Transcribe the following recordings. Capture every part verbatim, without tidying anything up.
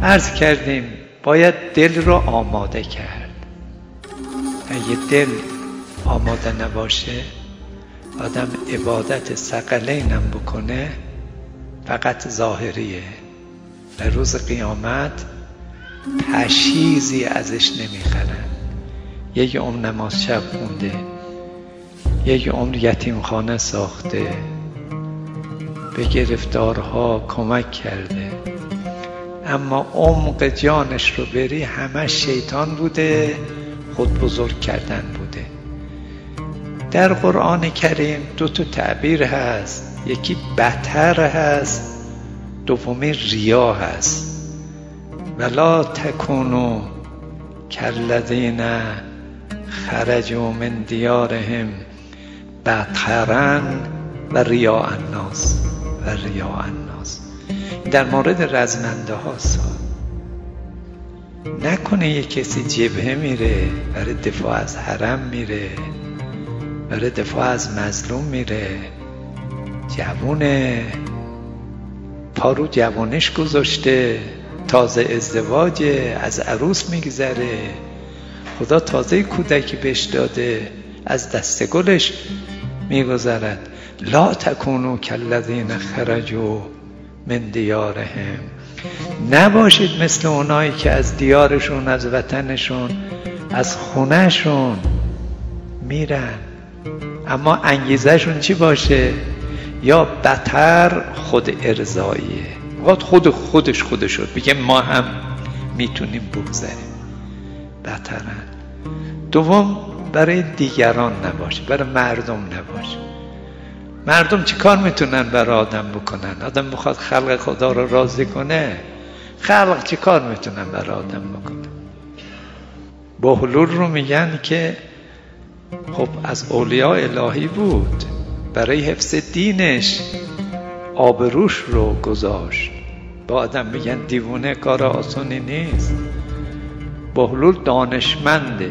عرض کردیم باید دل رو آماده کرد. اگه دل آماده نباشه آدم عبادت ثقلین هم بکنه فقط ظاهریه. در روز قیامت پشیزی ازش نمیخرن. یک عمر نماز شب خونده، یک عمر یتیم خانه ساخته، به گرفتارها کمک کرده، اما عمق جانش رو بری همه شیطان بوده، خود بزرگ کردن بوده. در قرآن کریم دو تا تعبیر هست، یکی بطر هست، دومی ریا هست. ولا تکونوا کالذین خرجوا من دیارهم بطرا و ریاء الناس و ریاء الناس. در مورد رزمنده هاست. نکنه یک کسی جبهه میره برای دفاع از حرم، میره برای دفاع از مظلوم، میره جوونه، پارو جوانش گذاشته، تازه ازدواجه، از عروس میگذره، خدا تازه کودکی بهش داده، از دست گلش میگذرد. لا تکونوا کالذین خرجوا من دیارهم. نباشید مثل اونایی که از دیارشون، از وطنشون، از خونهشون میرن، اما انگیزشون چی باشه؟ یا بطر خود ارضاییه، وقت خود خودش خودش شد بگه ما هم میتونیم بگذاریم، بطرن. دوم برای دیگران نباشه، برای مردم نباشه. مردم چی کار میتونن برای آدم بکنن؟ آدم بخواد خلق خدا رو راضی کنه، خلق چی کار میتونن برای آدم بکنن؟ بهلول رو میگن که خب از اولیاء الهی بود، برای حفظ دینش آبروش رو گذاشت. با آدم میگن دیوونه، کار آسانی نیست. بهلول دانشمنده،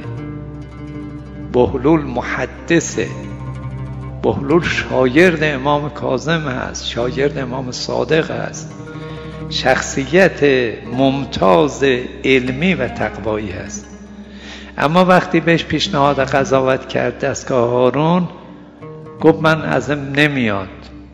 بهلول محدثه، بهلول شاگرد امام کاظم هست، شاگرد امام صادق هست، شخصیت ممتاز علمی و تقوایی هست. اما وقتی بهش پیشنهاد قضاوت کرد دستگاه هارون، گفت من ازم نمیاد.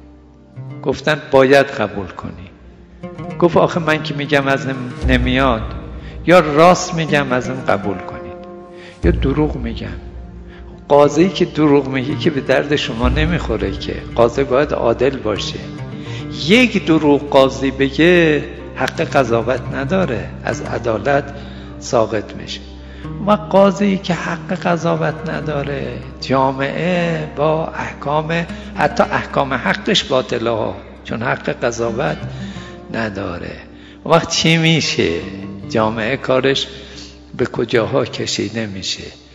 گفتن باید قبول کنی. گفت آخه من که میگم ازم نمیاد، یا راست میگم ازم قبول کنید یا دروغ میگم. قاضی که دروغ میگه که به درد شما نمیخوره، که قاضی باید عادل باشه. یک دروغ قاضی بگه حق قضاوت نداره، از عدالت ساقط میشه. و قاضی که حق قضاوت نداره، جامعه با احکام، حتی احکام حقش باطله ها، چون حق قضاوت نداره. وقت چی میشه؟ جامعه کارش به کجاها کشیده میشه؟